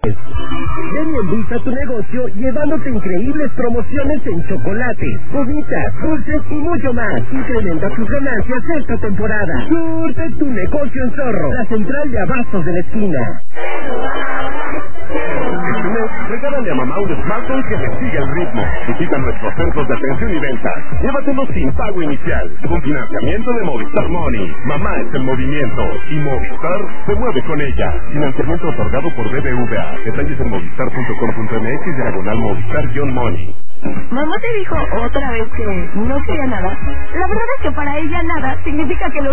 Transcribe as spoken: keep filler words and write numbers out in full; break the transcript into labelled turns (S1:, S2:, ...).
S1: Ven y endulza tu negocio llevándote increíbles promociones en chocolates, gomitas, dulces y mucho más. Incrementa tus ganancias esta temporada. Surte tu negocio en Zorro, la central de abastos de la esquina.
S2: Este mes, regálale a mamá un smartphone que le siga el ritmo. Visita nuestros centros de atención y venta. Llévatelo sin pago inicial. Un financiamiento de Movistar Money. Mamá es el movimiento y Movistar se mueve con ella. Financiamiento otorgado por B B V A. Detalles en movistar punto com punto m x diagonal Movistar-Money.
S3: Mamá te dijo otra vez que no quería nada. La verdad es que para ella nada significa que lo